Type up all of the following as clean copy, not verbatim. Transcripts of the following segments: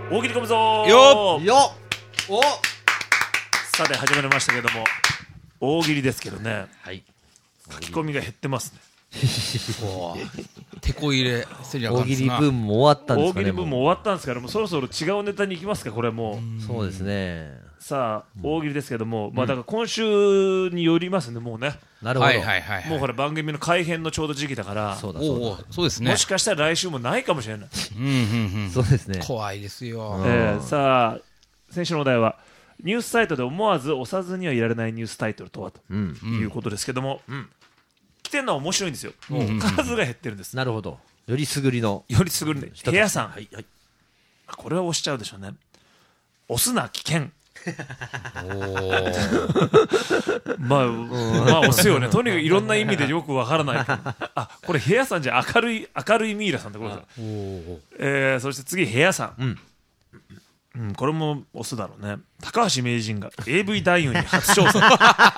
大喜利込むぞーよおさて始まりましたけども、大喜利ですけどね、 はい。 書き込みが減ってますね。 テこ入れせりゃ大喜利ブームも終わったんですかね。 大喜利部も終わったんですから、もうそろそろ違うネタに行きますか、これもう。 そうですね。 さあ、大喜利ですけども、まあだから今週によりますね、もうね。 なるほど。 はいはいはい。 もうこれ番組の改編のちょうど時期だから、 そうだそうだ。 おお、そうですね。 もしかしたら来週もないかもしれない。 そうですね。 怖いですよ。 さあ、先週のお題は、ニュースサイトで思わず押さずにはいられないニュースタイトルとはということですけども、来てるのは面白いんですよ。数が減ってるんです。 なるほど。よりすぐりの。 よりすぐるね。部屋さん。 はいはい。 これは押しちゃうでしょうね。押すな危険。まあ押すよね。とにかくいろんな意味でよくわからないけど。あ、これ部屋さんじゃ明るいミイラさんってことだ。そして次部屋さん。これも押すだろうね。高橋名人が AV 男優に初挑戦。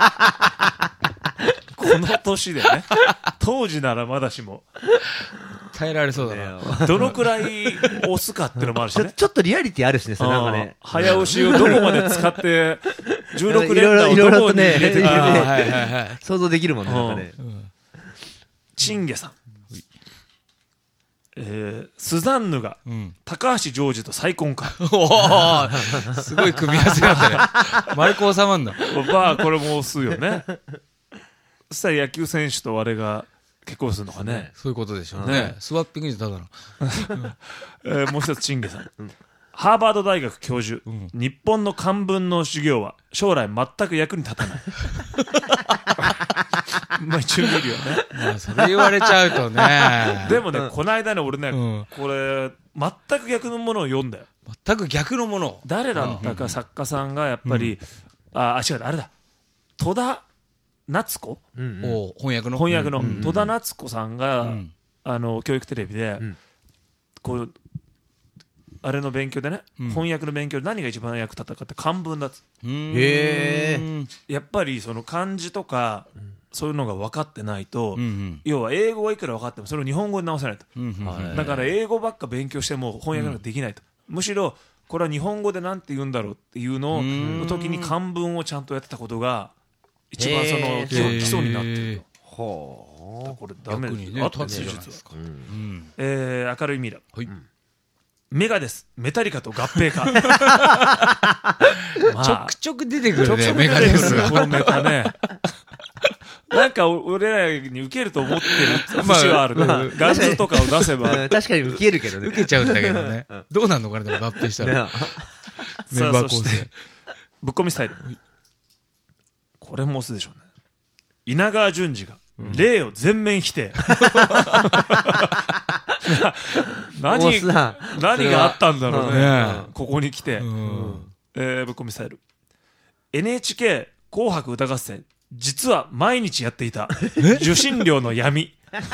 この年でね、当時ならまだしも耐えられそうだな。 どのくらい押すかっていうのもあるしね。 ちょっとリアリティあるしね、それなんかね。 早押しをどこまで使って16連打をどこに入れてくるか想像できるもんね、なんかね。 チンゲさん、スザンヌが高橋ジョージと再婚か。 すごい組み合わせだったね。丸く収まんだ。 まあこれも押すよね。そしたら野球選手とあれが結婚するのかね。 そういうことでしょうね。スワッピングじゃただの。 もう一つチンゲさん、ハーバード大学教授、日本の漢文の授業は将来全く役に立たない。まあ一応見るよね。 それ言われちゃうとね。 でもね、この間ね、俺ね、これ全く逆のものを読んだよ。 全く逆のもの。 誰だったか作家さんがやっぱり、違う、あれだ、戸田夏子、 翻訳の戸田夏子さんが、教育テレビで、こうあれの勉強でね、翻訳の勉強で何が一番役立ったかって漢文だっつ。やっぱりその漢字とかそういうのが分かってないと、要は英語はいくら分かってもそれを日本語に直せないと。だから英語ばっか勉強しても翻訳なんかできないと。むしろこれは日本語でなんて言うんだろうっていうのの時に漢文をちゃんとやってたことが一番その基礎になってると。これダメです。あと技術は。明るい未来。メガです。メタリカと合併か。 ちょくちょく出てくるね、メガです。 このネタね。なんか俺らに受けると思ってる節はあるね。ガンズとかを出せば。 確かに受けるけどね。 受けちゃうんだけどね。どうなんのかな、でも合併したら。メンバー構成。 ぶっ込みスタイル。これも押すでしょうね。稲川淳二が例を全面否定。何があったんだろうね、ここに来て。ぶっ込みスタイル。NHK 紅白歌合戦、実は毎日やっていた受信料の闇。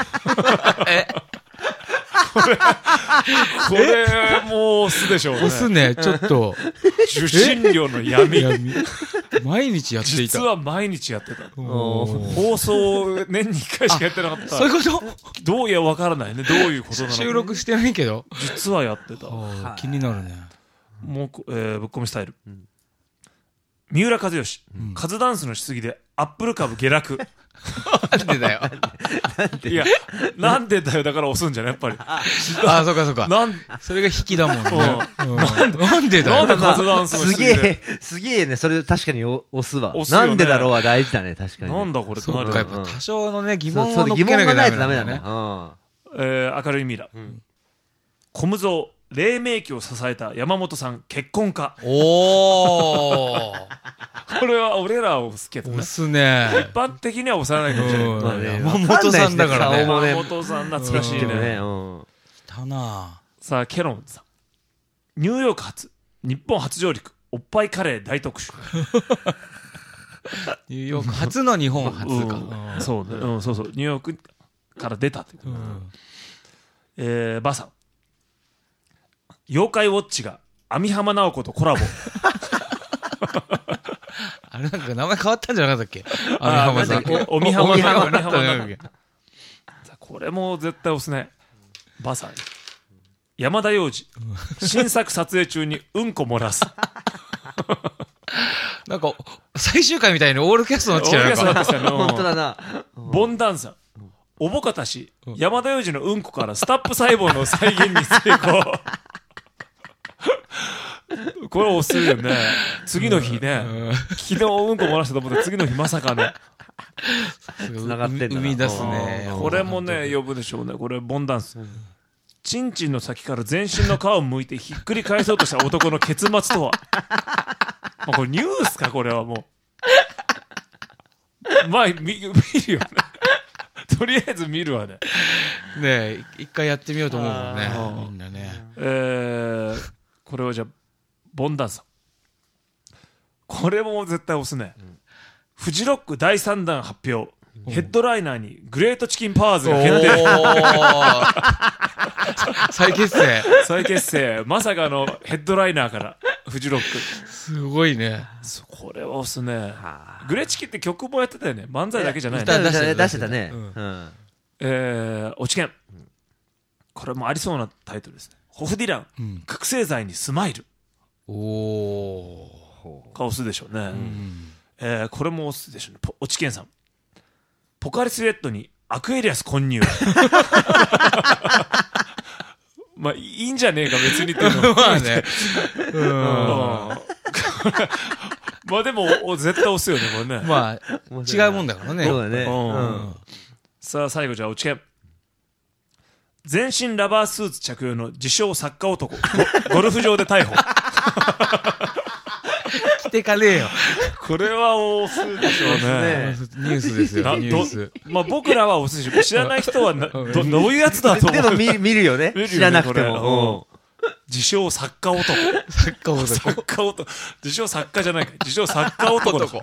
これもう押すでしょうね。 押すね、ちょっと。 受信料の闇。 毎日やっていた。 実は毎日やってた。放送年に1回しかやってなかった。 そういうことどういやわからないね。どういうことなのか。 収録してないけど。 実はやってた。 気になるね。 もう、ぶっ込みスタイル。三浦知良、カズダンスのしすぎでアップル株下落。 なんでだよ。 いや、なんでだよ、だから押すんじゃないやっぱり。 そうかそうか。それが引きだもんね。なんでだよ。 なんでカズダンスのしすぎで。 すげえね、それ確かに押すわ。なんでだろうは大事だね、確かに。 なんだこれってなる。やっぱ多少のね、疑問を疑問がないとダメだね。 明るい未来。小無造、黎明期を支えた山本さん、結婚か。 おー。 これは俺らを押すけどね。 押すね。 一般的には押さないかもしれない。 山本さんだからね。 山本さん懐かしいね。 来たな。 さあ、ケロンさん。ニューヨーク発、日本初上陸、おっぱいカレー大特集。 ニューヨーク初の日本初か。 そうね。そうそう。ニューヨークから出たって。バさん。妖怪ウォッチが網浜直子とコラボ。 あれなんか名前変わったんじゃなかったっけ？網浜さん。 網浜直子。これも絶対押すね。バさん。 山田洋次新作撮影中にうんこ漏らす。 なんか、最終回みたいにオールキャストになってきたよ。 オールキャストになってきたね。 本当だな。 ボンダンさん。おぼかたし、山田洋次のうんこからスタップ細胞の再現に成功。これ押すよね。次の日ね。昨日うんこ漏らしたと思って次の日まさかね。 繋がってんだな。 生み出すね。 これもね、呼ぶでしょうね。これ、ボンダンス。チンチンの先から全身の皮を剥いてひっくり返そうとした男の結末とは。まあ、これニュースか、これはもう。まあ、見るよね。とりあえず見るわね。 ねえ、一回やってみようと思うもんね。みんなね。 これはじゃあ、ボンダンさん。これも絶対押すね。フジロック第3弾発表。ヘッドライナーにグレートチキンパワーズが決定。 再結成。 再結成。まさかのヘッドライナーからフジロック。 すごいね。 これは押すね。グレチキって曲もやってたよね。漫才だけじゃないね。 出してたね。 落ち研。これもありそうなタイトルですね。ホフディラン、覚醒剤にスマイル。 おが押すでしょうね。これも押すでしょうね。落ち研さん。ポカリスエットにアクエリアス混入。まあいいんじゃねえか別にっていうのまあね。 まあでも絶対押すよねこれね。 まあ違うもんだからね。 そうだね。 さあ最後じゃあ落ち研。全身ラバースーツ着用の自称作家男ゴルフ場で逮捕。 来てかねえよ。 これは押すでしょうね。 ニュースですよ、ニュース。 まあ僕らは押すでしょ。知らない人はどういうやつだと思う。 でも見るよね。知らなくても。 自称作家男。 作家男。 作家男。自称作家じゃないか。自称作家男だ。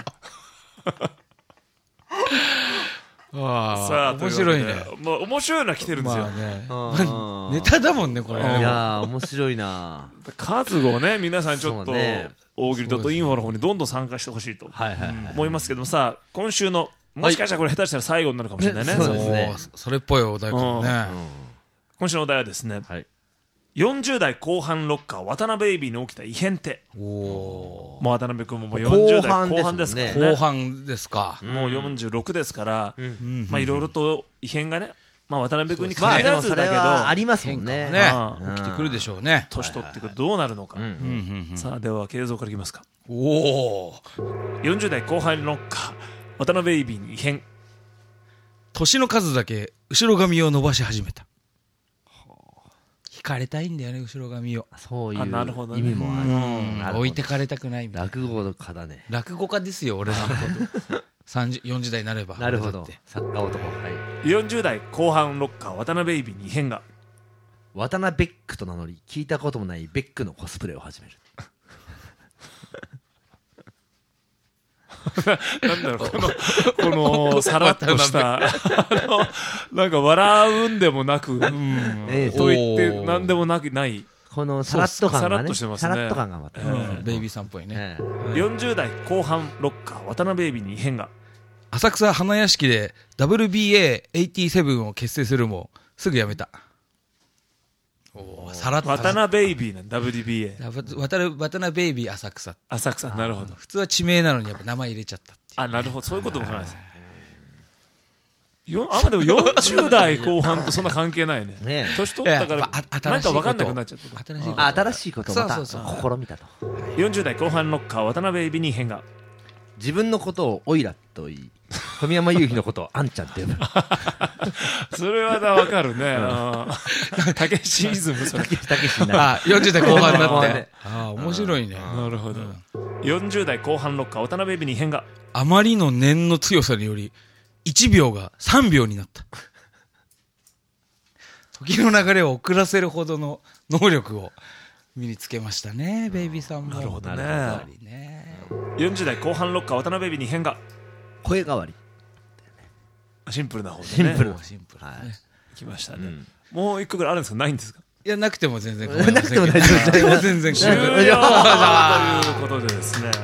さあ、面白いね。 まあ面白いのは来てるんですよ。 ネタだもんね、これ。いやー、面白いな。 数をね、皆さんちょっと、大喜利.infoの方にどんどん参加してほしいと思いますけどもさ、今週の、もしかしたらこれ下手したら最後になるかもしれないね。 そうですね。 それっぽいお題かもね。 今週のお題はですね、40代後半ロッカー渡辺ベイビーに起きた異変って。もう渡辺君ももう40代後半ですからね。 後半ですか。 もう46ですから、まあいろいろと異変がね、まあ渡辺君に限らずだけど、 ありますもんね。 起きてくるでしょうね。 年取ってくるとどうなるのか。さあでは継続からいきますか。40代後半ロッカー渡辺ベイビーに異変。 年の数だけ後ろ髪を伸ばし始めた。引かれたいんだよね、後ろ髪を。 そういう意味もある。 置いてかれたくないみたいな。 落語家だね。 落語家ですよ、俺のこと。40代になれば。 なるほど。作家男。 40代後半ロッカー渡辺ベイビーに異変が。 渡辺ベックと名乗り、聞いたこともないベックのコスプレを始める。 なんだろう、このさらっとしたなんか笑うんでもなくと言ってなんでもない、 このさらっと感がね、 さらっと感がまたベイビーさんっぽいね。 40代後半ロッカー渡辺ベイビーに異変が。 浅草花屋敷で WBA87 を結成するもすぐ辞めた。さらっと渡辺ベイビーなん WBA 渡辺ベイビー浅草、 なるほど。 普通は地名なのにやっぱ名前入れちゃったっていう。 なるほど、そういうこともないですね。でも40代後半とそんな関係ないね。年取ったからなんか分かんなくなっちゃった。 新しいことをまた試みたと。 40代後半ロッカー渡辺ベイビーに異変が。 自分のことをオイラと言い、富山雄飛のことをあんちゃんって呼ぶ。 それは分かるね。たけしイズム。 たけしになる。 40代後半になって。面白いね。 なるほど。40代後半ロッカー渡辺ベイビーに異変が。 あまりの念の強さにより1秒が3秒になった。時の流れを遅らせるほどの能力を身につけましたね、ベイビーさんも。 なるほどね。40代後半ロッカー渡辺ベイビーに異変が。 声変わり。 シンプルな方でね。 シンプル。 いきましたね。もう一個ぐらいあるんですか、ないんですか。 いや、なくても全然構いません。なくても大丈夫。 全然終了ということでですね。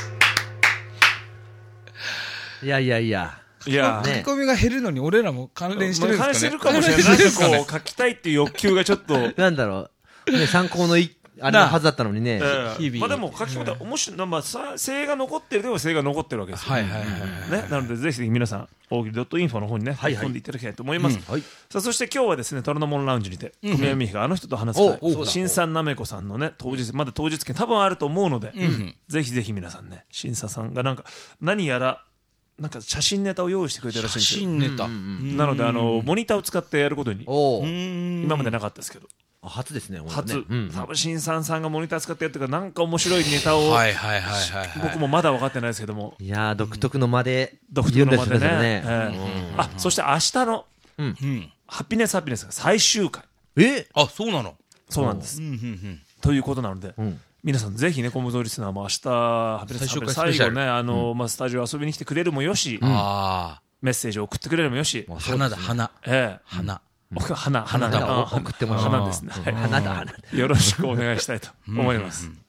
いや。 書き込みが減るのに俺らも関連してるんですかね。 関連してるかもしれない。なんかこう書きたいっていう欲求がちょっと。 なんだろう。 ね、参考のあれのはずだったのにね。 日々 まあでも書き込みは面白い、まあ性が残ってるでも性が残ってるわけですよ。 はいはいはいね、なのでぜひぜひ皆さん大喜利 .info の方にね書き込んでいただきたいと思います。さあそして今日はですね虎ノ門ラウンジにて小宮美があの人と話す会、新さんなめこさんのねまだ当日券多分あると思うので、ぜひぜひ皆さんね新さんがなんか何やらなんか写真ネタを用意してくれてるらしいんですよ。 写真ネタなのでモニターを使ってやることに今までなかったですけど。 初ですね、 初、多分新さんがモニター使ってやってるからなんか面白いネタを僕もまだ分かってないですけども、 いやー独特の間で独特の間でね、あそして明日のハッピネスが最終回。 あ、そうなの。 そうなんです。ということなので皆さんぜひねコムゾリスナーも明日ハッピネス最後ねスタジオ遊びに来てくれるもよし、メッセージを送ってくれるもよし、 花だ花花送ってもらう花ですね。よろしくお願いしたいと思います。